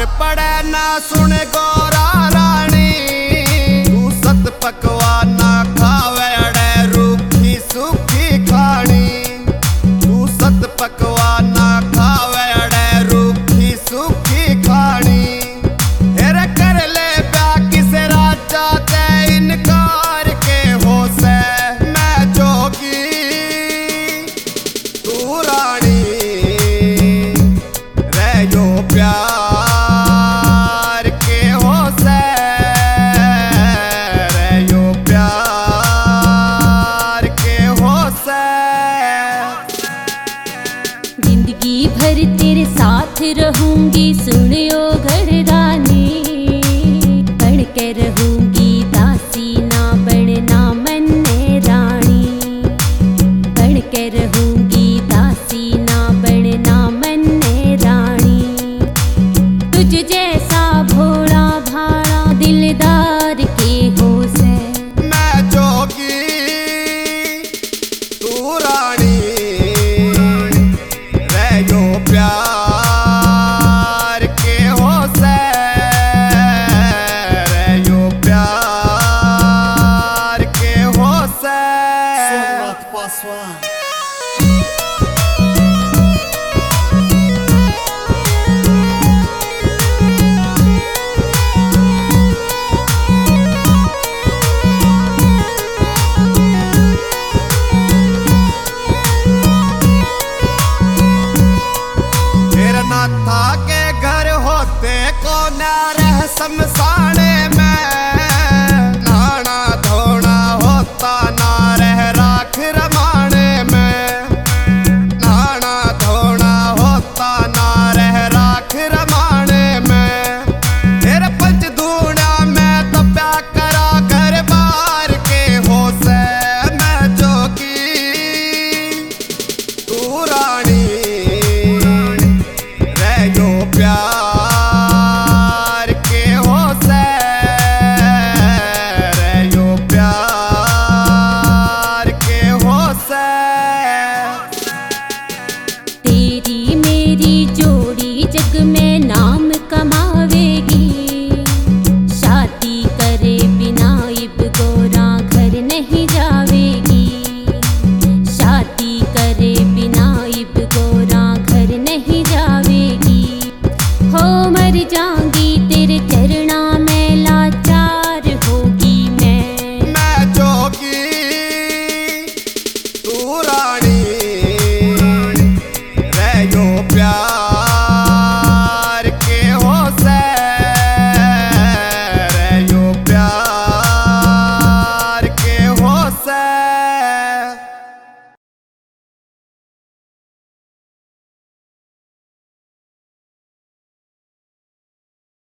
पड़े ना सुन गोरा रानी, तू सत पकवान ना खावे अड़े रूखी सूखी खानी। तू सत पकवान ना खावे अड़े रूखी सूखी खानी। हेरे कर ले ब्याह किसे राजा ते इनकार के हो से, मैं जोगी तू रानी रहो प्यार के हो से, रहो प्यार के हो से। जिंदगी भर तेरे साथ रहूंगी सुनियो घरदानी, बन के रहूंगी दासी ना बनना मन्ने रानी। बन के रहूंगी दासी ना बनना मन्ने रानी। तुझ जैसा भोला भाला दिलदार के हो से, मैं जोगी तू रानी रहो प्यार के हो से, रहो प्यार के हो से। Sohrat Paswan. फिर नाथा के घर होते को न रह शमशाने में, नहाना धोना होता ना रह राख रमाने में। नहाना धोना होता ना रह राख रमाने में। फिर पंच धूना में तो प्या करा घर बार के हो से, मैं जोगी तू रानी रहो प्यार के हो से, रहो प्यार के हो से। तेरी मेरी जोड़ी जग में नाम कमावेगी। शादी करे बिना इब गोरा घर नहीं जावेगी। शादी करे बिना इब गोरा घर नहीं जावेगी। हो मर जाऊंगी तेरे चरणा में लाचार होगी मैं। मैं जोगी तू रानी